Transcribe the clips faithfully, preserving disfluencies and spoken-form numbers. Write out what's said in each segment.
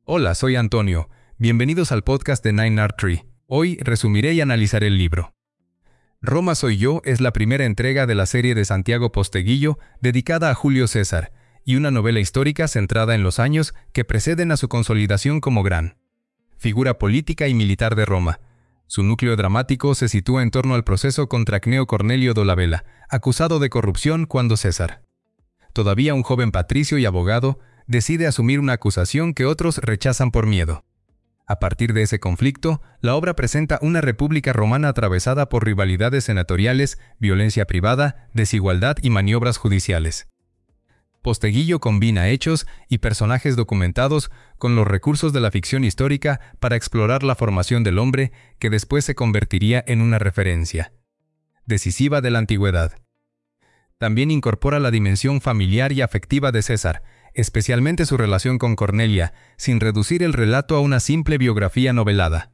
Hola, soy Antonio. Bienvenidos al podcast de Nine Art Tree. Hoy resumiré y analizaré el libro. Roma soy yo es la primera entrega de la serie de Santiago Posteguillo dedicada a Julio César, y una novela histórica centrada en los años que preceden a su consolidación como gran figura política y militar de Roma. Su núcleo dramático se sitúa en torno al proceso contra Cneo Cornelio Dolabella, acusado de corrupción cuando César, todavía un joven patricio y abogado, decide asumir una acusación que otros rechazan por miedo. A partir de ese conflicto, la obra presenta una república romana atravesada por rivalidades senatoriales, violencia privada, desigualdad y maniobras judiciales. Posteguillo combina hechos y personajes documentados con los recursos de la ficción histórica para explorar la formación del hombre que después se convertiría en una referencia decisiva de la antigüedad. También incorpora la dimensión familiar y afectiva de César, especialmente su relación con Cornelia, sin reducir el relato a una simple biografía novelada.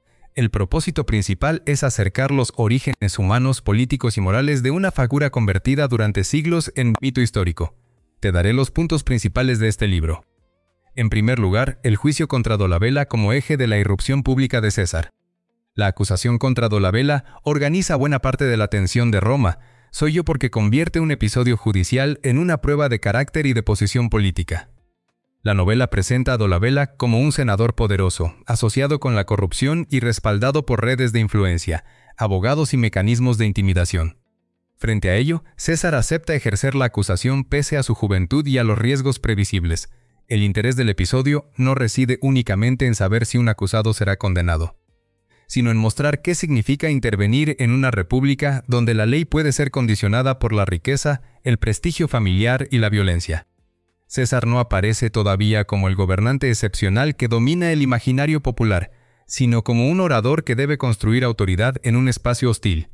El propósito principal es acercar los orígenes humanos, políticos y morales de una figura convertida durante siglos en mito histórico. Te daré los puntos principales de este libro. En primer lugar, el juicio contra Dolabella como eje de la irrupción pública de César. La acusación contra Dolabella organiza buena parte de la atención de Roma. Soy yo porque convierte un episodio judicial en una prueba de carácter y de posición política. La novela presenta a Dolabella como un senador poderoso, asociado con la corrupción y respaldado por redes de influencia, abogados y mecanismos de intimidación. Frente a ello, César acepta ejercer la acusación pese a su juventud y a los riesgos previsibles. El interés del episodio no reside únicamente en saber si un acusado será condenado, sino en mostrar qué significa intervenir en una república donde la ley puede ser condicionada por la riqueza, el prestigio familiar y la violencia. César no aparece todavía como el gobernante excepcional que domina el imaginario popular, sino como un orador que debe construir autoridad en un espacio hostil.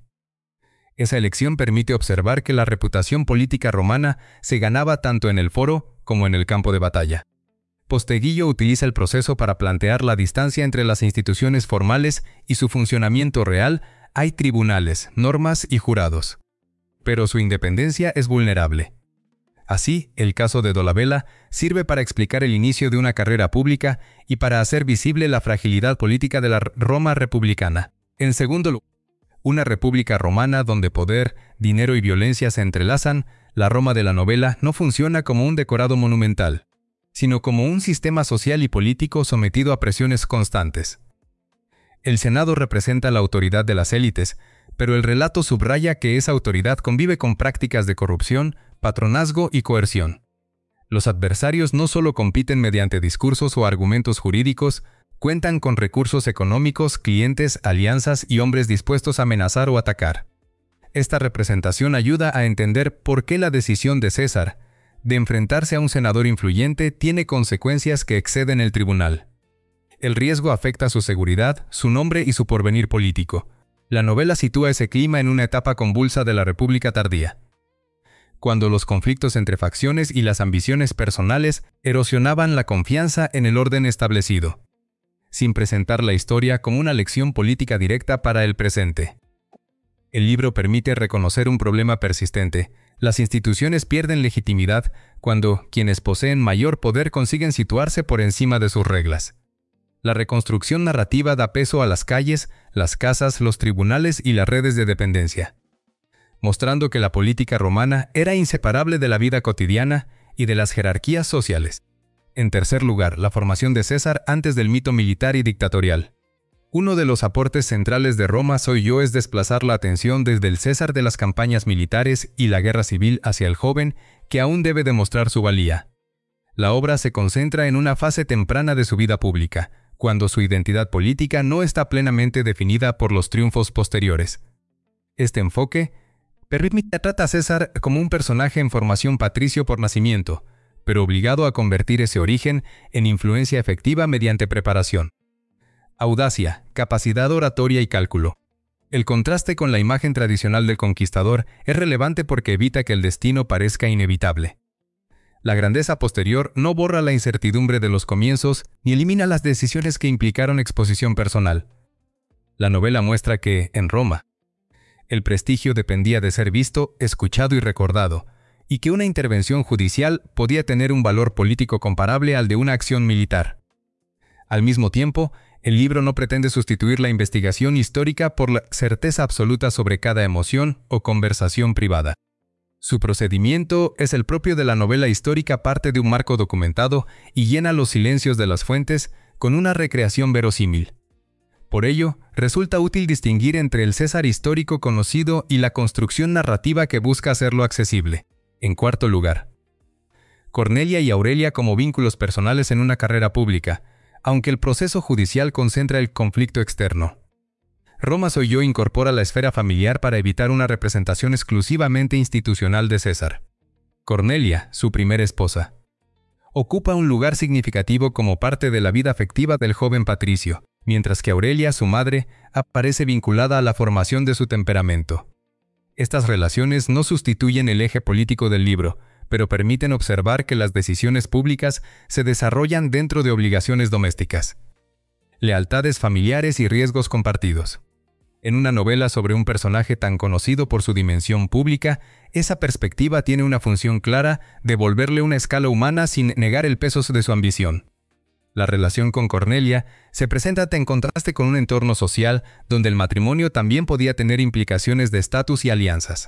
Esa elección permite observar que la reputación política romana se ganaba tanto en el foro como en el campo de batalla. Posteguillo utiliza el proceso para plantear la distancia entre las instituciones formales y su funcionamiento real. Hay tribunales, normas y jurados, pero su independencia es vulnerable. Así, el caso de Dolabella sirve para explicar el inicio de una carrera pública y para hacer visible la fragilidad política de la Roma republicana. En segundo lugar, una república romana donde poder, dinero y violencia se entrelazan, la Roma de la novela no funciona como un decorado monumental, sino como un sistema social y político sometido a presiones constantes. El Senado representa la autoridad de las élites, pero el relato subraya que esa autoridad convive con prácticas de corrupción, patronazgo y coerción. Los adversarios no solo compiten mediante discursos o argumentos jurídicos, cuentan con recursos económicos, clientes, alianzas y hombres dispuestos a amenazar o atacar. Esta representación ayuda a entender por qué la decisión de César de enfrentarse a un senador influyente tiene consecuencias que exceden el tribunal. El riesgo afecta su seguridad, su nombre y su porvenir político. La novela sitúa ese clima en una etapa convulsa de la República tardía, cuando los conflictos entre facciones y las ambiciones personales erosionaban la confianza en el orden establecido, sin presentar la historia como una lección política directa para el presente. El libro permite reconocer un problema persistente. Las instituciones pierden legitimidad cuando quienes poseen mayor poder consiguen situarse por encima de sus reglas. La reconstrucción narrativa da peso a las calles, las casas, los tribunales y las redes de dependencia, mostrando que la política romana era inseparable de la vida cotidiana y de las jerarquías sociales. En tercer lugar, la formación de César antes del mito militar y dictatorial. Uno de los aportes centrales de Roma soy yo es desplazar la atención desde el César de las campañas militares y la guerra civil hacia el joven que aún debe demostrar su valía. La obra se concentra en una fase temprana de su vida pública, cuando su identidad política no está plenamente definida por los triunfos posteriores. Este enfoque permite trata a César como un personaje en formación patricio por nacimiento, pero obligado a convertir ese origen en influencia efectiva mediante preparación, audacia, capacidad oratoria y cálculo. El contraste con la imagen tradicional del conquistador es relevante porque evita que el destino parezca inevitable. La grandeza posterior no borra la incertidumbre de los comienzos ni elimina las decisiones que implicaron exposición personal. La novela muestra que, en Roma, el prestigio dependía de ser visto, escuchado y recordado, y que una intervención judicial podía tener un valor político comparable al de una acción militar. Al mismo tiempo, el libro no pretende sustituir la investigación histórica por la certeza absoluta sobre cada emoción o conversación privada. Su procedimiento es el propio de la novela histórica, parte de un marco documentado y llena los silencios de las fuentes con una recreación verosímil. Por ello, resulta útil distinguir entre el César histórico conocido y la construcción narrativa que busca hacerlo accesible. En cuarto lugar, Cornelia y Aurelia como vínculos personales en una carrera pública, aunque el proceso judicial concentra el conflicto externo. Roma soy yo incorpora la esfera familiar para evitar una representación exclusivamente institucional de César. Cornelia, su primera esposa, ocupa un lugar significativo como parte de la vida afectiva del joven patricio, mientras que Aurelia, su madre, aparece vinculada a la formación de su temperamento. Estas relaciones no sustituyen el eje político del libro, pero permiten observar que las decisiones públicas se desarrollan dentro de obligaciones domésticas, lealtades familiares y riesgos compartidos. En una novela sobre un personaje tan conocido por su dimensión pública, esa perspectiva tiene una función clara: devolverle una escala humana sin negar el peso de su ambición. La relación con Cornelia se presenta en contraste con un entorno social donde el matrimonio también podía tener implicaciones de estatus y alianzas.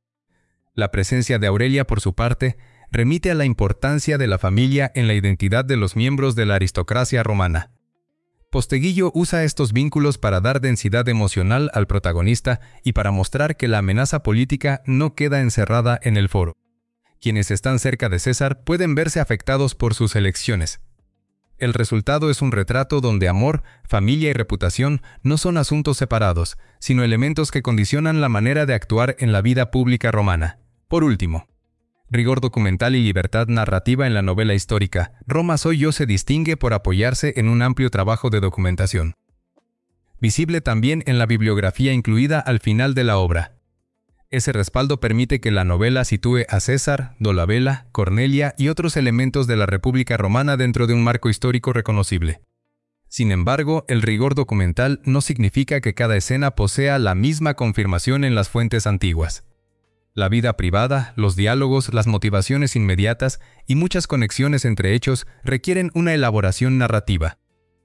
La presencia de Aurelia, por su parte, remite a la importancia de la familia en la identidad de los miembros de la aristocracia romana. Posteguillo usa estos vínculos para dar densidad emocional al protagonista y para mostrar que la amenaza política no queda encerrada en el foro. Quienes están cerca de César pueden verse afectados por sus elecciones. El resultado es un retrato donde amor, familia y reputación no son asuntos separados, sino elementos que condicionan la manera de actuar en la vida pública romana. Por último, rigor documental y libertad narrativa en la novela histórica. Roma soy yo se distingue por apoyarse en un amplio trabajo de documentación, visible también en la bibliografía incluida al final de la obra. Ese respaldo permite que la novela sitúe a César, Dolabella, Cornelia y otros elementos de la República Romana dentro de un marco histórico reconocible. Sin embargo, el rigor documental no significa que cada escena posea la misma confirmación en las fuentes antiguas. La vida privada, los diálogos, las motivaciones inmediatas y muchas conexiones entre hechos requieren una elaboración narrativa.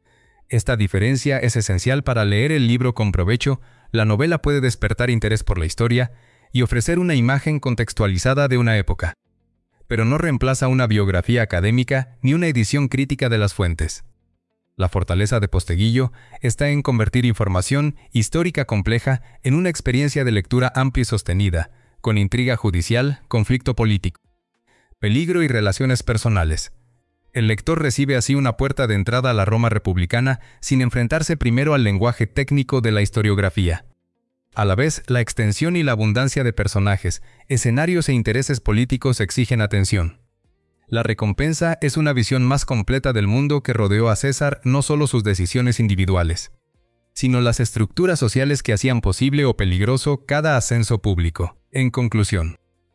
Esta diferencia es esencial para leer el libro con provecho. La novela puede despertar interés por la historia y ofrecer una imagen contextualizada de una época, pero no reemplaza una biografía académica ni una edición crítica de las fuentes. La fortaleza de Posteguillo está en convertir información histórica compleja en una experiencia de lectura amplia y sostenida, con intriga judicial, conflicto político, peligro y relaciones personales. El lector recibe así una puerta de entrada a la Roma republicana sin enfrentarse primero al lenguaje técnico de la historiografía. A la vez, la extensión y la abundancia de personajes, escenarios e intereses políticos exigen atención. La recompensa es una visión más completa del mundo que rodeó a César, no solo sus decisiones individuales, sino las estructuras sociales que hacían posible o peligroso cada ascenso público. En conclusión,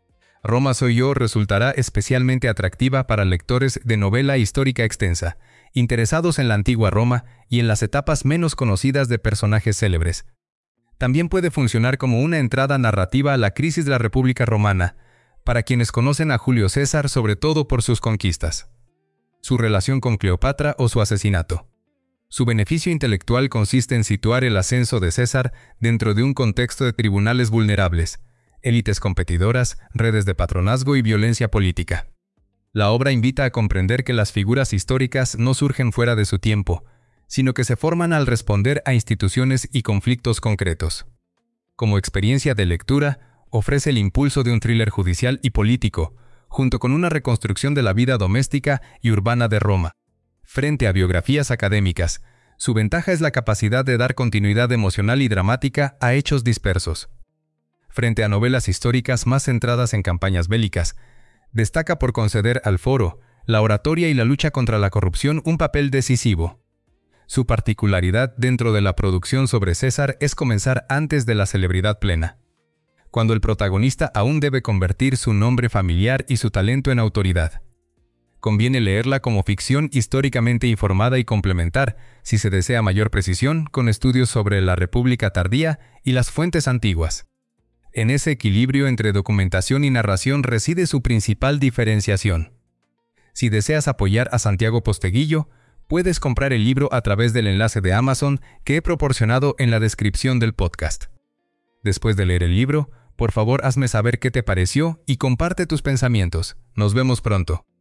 Roma soy yo resultará especialmente atractiva para lectores de novela histórica extensa, interesados en la antigua Roma y en las etapas menos conocidas de personajes célebres. También puede funcionar como una entrada narrativa a la crisis de la República Romana, para quienes conocen a Julio César sobre todo por sus conquistas, su relación con Cleopatra o su asesinato. Su beneficio intelectual consiste en situar el ascenso de César dentro de un contexto de tribunales vulnerables, élites competidoras, redes de patronazgo y violencia política. La obra invita a comprender que las figuras históricas no surgen fuera de su tiempo, sino que se forman al responder a instituciones y conflictos concretos. Como experiencia de lectura, ofrece el impulso de un thriller judicial y político, junto con una reconstrucción de la vida doméstica y urbana de Roma. Frente a biografías académicas, su ventaja es la capacidad de dar continuidad emocional y dramática a hechos dispersos. Frente a novelas históricas más centradas en campañas bélicas, destaca por conceder al foro, la oratoria y la lucha contra la corrupción un papel decisivo. Su particularidad dentro de la producción sobre César es comenzar antes de la celebridad plena, cuando el protagonista aún debe convertir su nombre familiar y su talento en autoridad. Conviene leerla como ficción históricamente informada y complementar, si se desea mayor precisión, con estudios sobre la República tardía y las fuentes antiguas. En ese equilibrio entre documentación y narración reside su principal diferenciación. Si deseas apoyar a Santiago Posteguillo, Puedes comprar el libro a través del enlace de Amazon que he proporcionado en la descripción del podcast. Después de leer el libro, por favor hazme saber qué te pareció y comparte tus pensamientos. Nos vemos pronto.